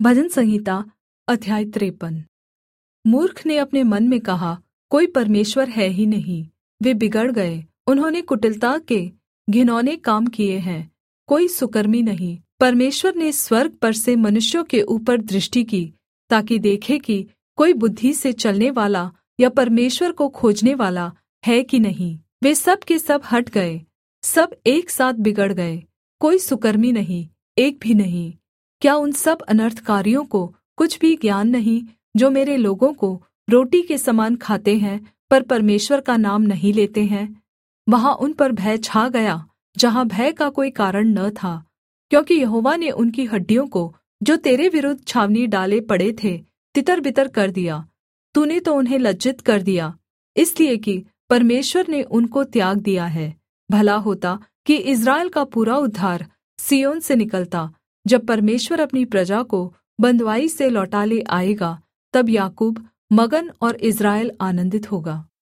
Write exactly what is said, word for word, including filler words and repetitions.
भजन संहिता अध्याय तिरपन। मूर्ख ने अपने मन में कहा, कोई परमेश्वर है ही नहीं। वे बिगड़ गए, उन्होंने कुटिलता के घिनौने काम किए हैं। कोई सुकर्मी नहीं। परमेश्वर ने स्वर्ग पर से मनुष्यों के ऊपर दृष्टि की, ताकि देखे कि कोई बुद्धि से चलने वाला या परमेश्वर को खोजने वाला है कि नहीं। वे सब के सब हट गए, सब एक साथ बिगड़ गए। कोई सुकर्मी नहीं, एक भी नहीं। क्या उन सब अनर्थकारियों को कुछ भी ज्ञान नहीं, जो मेरे लोगों को रोटी के समान खाते हैं पर परमेश्वर का नाम नहीं लेते हैं? वहाँ उन पर भय छा गया, जहाँ भय का कोई कारण न था, क्योंकि यहोवा ने उनकी हड्डियों को, जो तेरे विरुद्ध छावनी डाले पड़े थे, तितर-बितर कर दिया। तूने तो उन्हें लज्जित कर दिया, इसलिए कि परमेश्वर ने उनको त्याग दिया है। भला होता कि इस्राएल का पूरा उद्धार सिय्योन से निकलता। जब परमेश्वर अपनी प्रजा को बँधुआई से लौटा ले आएगा, तब याकूब मगन और इस्राएल आनन्दित होगा।